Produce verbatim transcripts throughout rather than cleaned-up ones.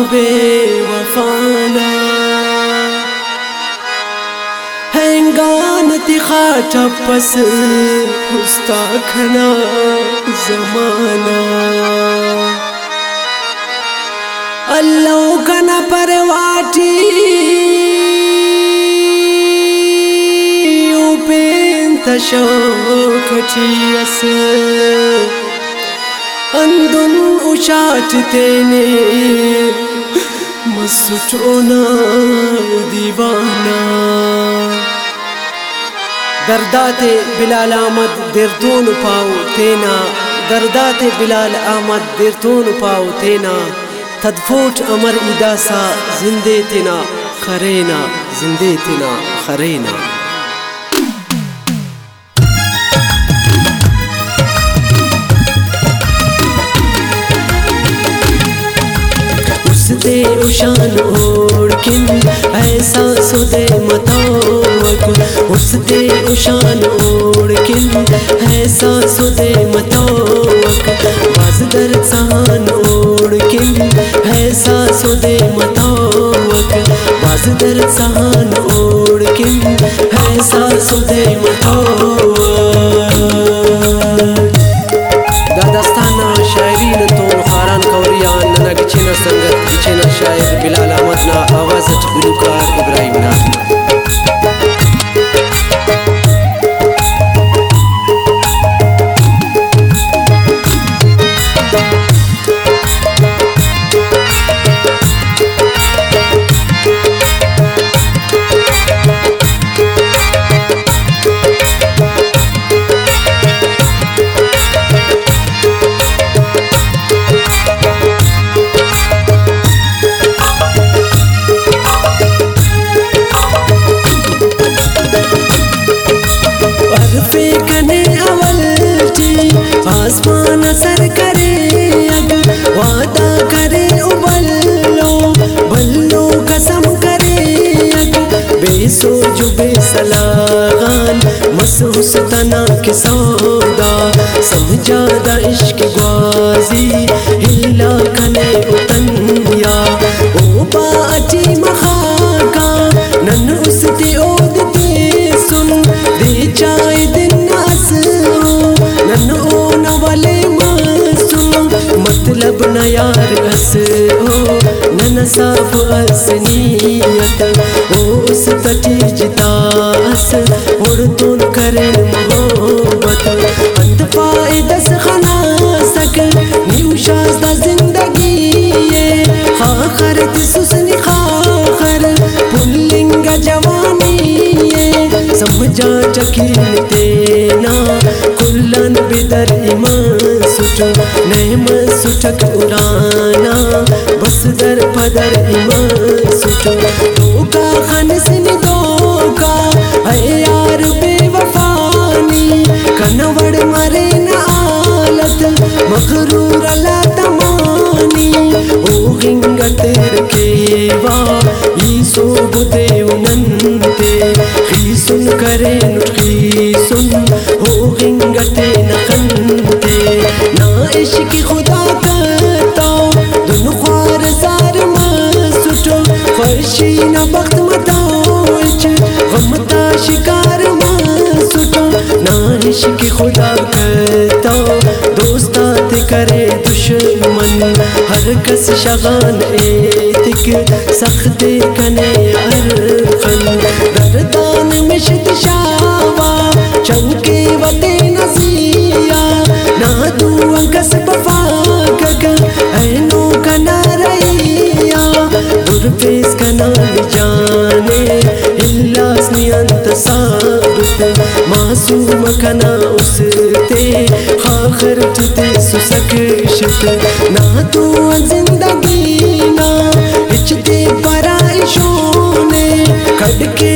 بے وفانا ہنگانتی خاٹا پس ہستا کھنا زمانہ اللہ کنا پرواٹی شوکچی اس اندن اشاٹ تینے مسٹونا دیوانا دردات بلال احمد دردون پاؤ تینا دردات بلال احمد دردون پاؤ تینا تدفوٹ امر اداسا زندے تینا خرینا زندے تینا خرینا دے اشان اوڑ کن ایسا سو دے متوک اس دے اشان اوڑ کن ایسا سو دے متوک باز در سہان اوڑ کن ایسا سو دے متوک باز در سہان اوڑ کن ایسا سو دے متوک دادستانا شاعرین تو خاران کوریان ننا گچینا سنگت گچینا شاعر بلال احمد نا آوازت گلوکار ابراہیم ناظم آسمان سر کرے اگ وعدہ کرے ابلو بلو قسم کرے اگ بے سوج بے سلاغان مسوس تنا کے سودا سمجھا دا عشق گوازی ہلا کنے اتنیا او با اٹی مخاکا نن اس تے اود تے سن دے چائے دن اسو نن مطلب نہ یار اس ہو نہ صاف اس نیت او اس تٹی جتا اس اور تون کرن محبت اند فائدس خنا سک نیو شازدہ زندگی خاخر تسسنی خاخر پلنگا جوانی سمجھا چکین تینا کلن بدر ایمان سٹو نیم سٹک ارانا بس در پدر ایمان سٹو دوکا خنسن دوکا اے یار بے وفانی کنوڑ مرین آلت مغرور اللہ تمانی او غنگ تیر کیوا ایسو بدے اننتے خیسن کرے نٹخیسن او غنگ تین خنتے نا عشق خدا کرتا دن خوار زار ما سٹو فرشی نا بخت متاوچ غمتا شکار ما سٹو نا عشق خدا کرتا دوستات کرے دشمن ہر کس شغان ایتک سخت کنے ارخن دردان مشت شاوا چنکے وطے نزیا نا دو انکس بفاکک اینو کنا رئیا در پیس کنا جانے اللہ سنی انت ثابت معصوم کنا اس تے خاخر چتے سسک شت نا تو زندگی نا اچتے پرائشونے کڑ کے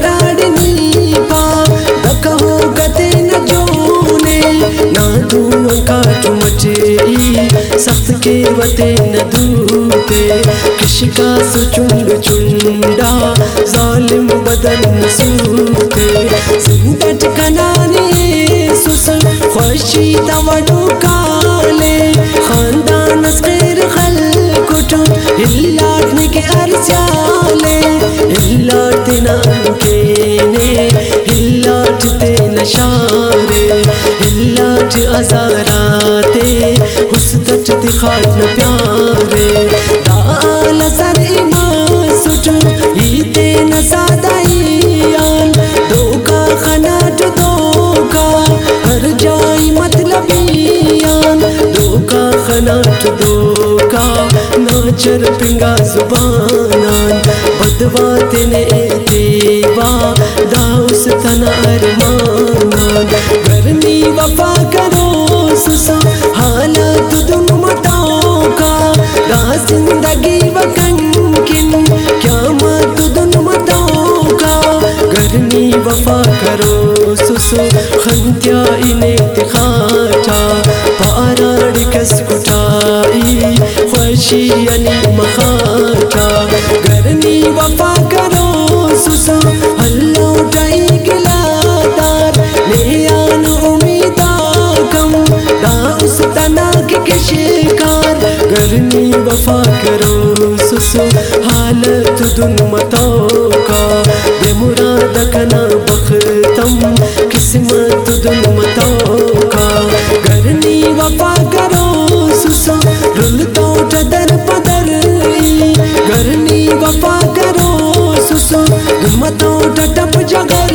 اراڑنی پا دکہو گتے نجونے نا تو انکاٹ مچے سخت کے وتے ندوتے کشکا سچنڈ چنڈا ظالم بدن سوتے زندٹ کنانے سسن خوشی توڑو کالے خاندان اسقیر خلکٹو हिल्लाटने के अर्स्याले हिल्लाटते नानकेने हिल्लाटते नशारे हिल्लाट अजाराते हुस्दटते खाटन प्यारे दाल सर इमान सुट ईते नसादाइयान दोका खनाट दोका हर जाई मतलबियान दोका खनाट दोका नाचर पिंगा जुबानान बदवाते ने देवा दाउस तना अरमानान करनी वफा करो सुसा हालत दुन मटाओ का दा जिंदगी वकंकिन क्या मत दुन मटाओ का करनी वफा करो सुसो खंत्या इने तिखाटा पाराड़ कस कुटाई ख्वाशी यानी मखाटा करनी वफा करो सुसो हल्लो टाई गिलादार नेयान उम्मीदा कम दा उस तना के शिकार करनी वफा करो सुसो हालत दुन मतों का बेमुराद कना बख्तम किस्मत दुन मतों का करनी वफा करो सुसो रुलतो टदर पदर करनी वफा करो सुसो मतों टटप जगर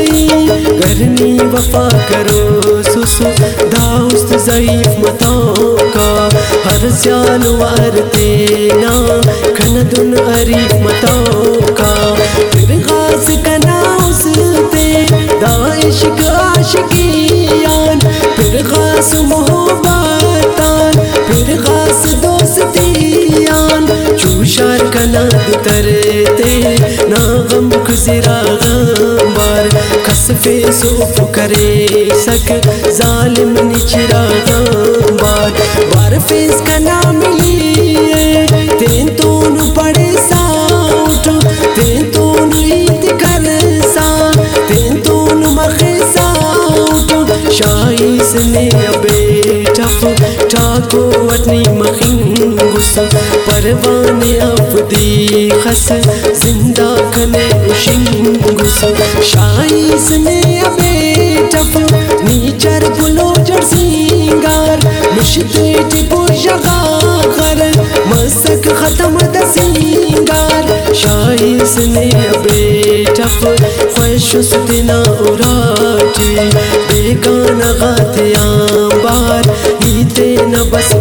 करनी वफा करो सुसो दाउस्त ज़ईफ़ मतों का हर स्याल वारते ना खनदुन अरीफ मतों का फिर खास कना उसते दाइश्क आशिकियान फिर खास मोहब्बतान फिर खास दोस्तियान चूशार कना तरते ना गम खुजरा गंबार खसफे सूफ करे सक जालिम निचरा गंबार वारफेस का नाम लिए तेन तोन पड़े साउट तेन तोन ईद कर सा तेन तोन मखे साउट शाइस ने बेटफ ठाको वटनी मखिंगुस परवाने अफदी खस जिंदा खने उशिंगुस शाइस ने बेटफ नीचर बुलो जर सिंगार मुश्ते टिपो जगा कर मसक खत्म द सिंगार शाइस ने बेटफ ख्वाहिश दिना उराटी बेगाना गाते आंबार ईते न बस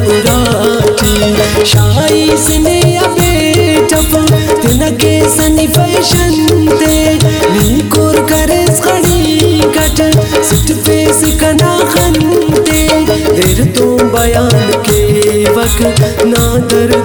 उराटी शाइस ने बेटफ तिनके सनी फैशन दे नीकोर करे खड़ी कट सिट फेस कना खनते देर तो बयान के वक्त ना दर्द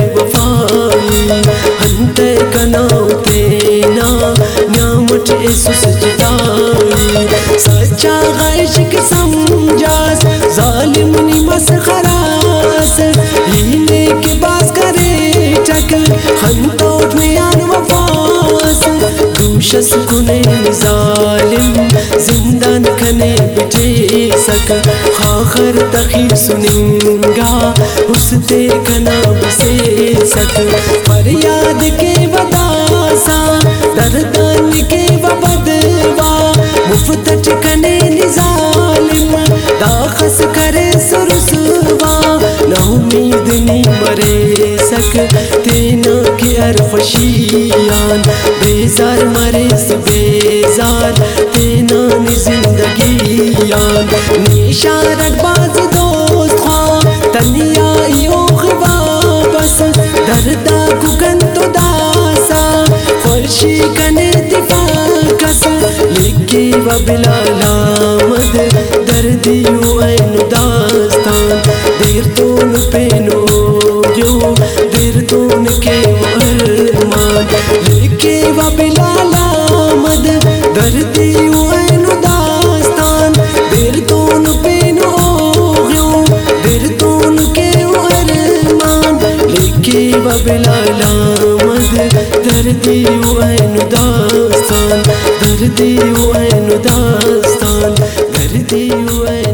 बेवफाई हंते कनाते ना न्यामत इस जिताई सच्चा इश्क समझास जालिम नी मसखरास हीने के बास करे टकल खंतोट में आन वफास दूशस कुने जालिम जिंदान कने बिटे सक खाखर तखीर सुनिंगा उसते कना बसे सक फरियाद के वदासा दर्दान के वबदवा मुफ्तट कने निजालिम दाखस करे सुरसवा ना उम्मीद नी मरे सक तेना के अरफशियान बेजार मरे से बेजार तेना नि जिंदगियान निशारक बाज दोस्त ख्वा तनिया यो खवा बस दर्दा कुकन तो दासा फर्शी कने दिफा कस लिखी व बिलाल आमद दर्दियों ऐन दास्तान देर तो न पेनो जो देर तो न के अरमान लिखी व बिलाल आमद दर्दियों ऐन दास्तान देर तो न पेनो जो देर तो न के अरमान लिखी व बिलाल आमद दर्दियों ऐन दास्तान दर्दियों ऐन दास्तान दर्दियों ऐन